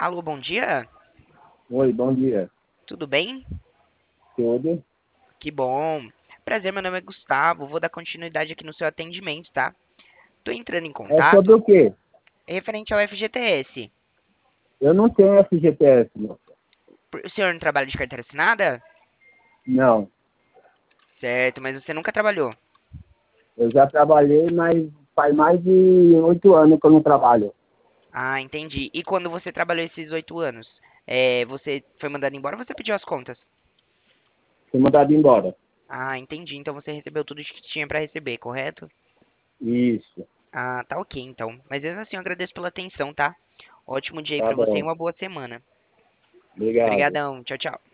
Alô, bom dia? Oi, bom dia. Tudo bem? Tudo? Que bom. Prazer, meu nome é Gustavo. Vou dar continuidade aqui no seu atendimento, tá? Tô entrando em É sobre contato o quê? referente ao FGTS. Eu não tenho FGTS, não. O senhor não trabalha de carteira assinada? Não. Certo, mas você nunca trabalhou. Eu já trabalhei, mas faz mais de 8 anos que eu não trabalho. Ah, entendi. E quando você trabalhou esses 8 anos, você foi mandado embora ou você pediu as contas? Fui mandado embora. Ah, entendi. Então você recebeu tudo que tinha pra receber, correto? Isso. Ah, tá ok, então. Mas mesmo assim, eu agradeço pela atenção, tá? Ótimo dia aí Tá pra você e bom. uma boa semana. Obrigado. Obrigadão. Tchau, tchau.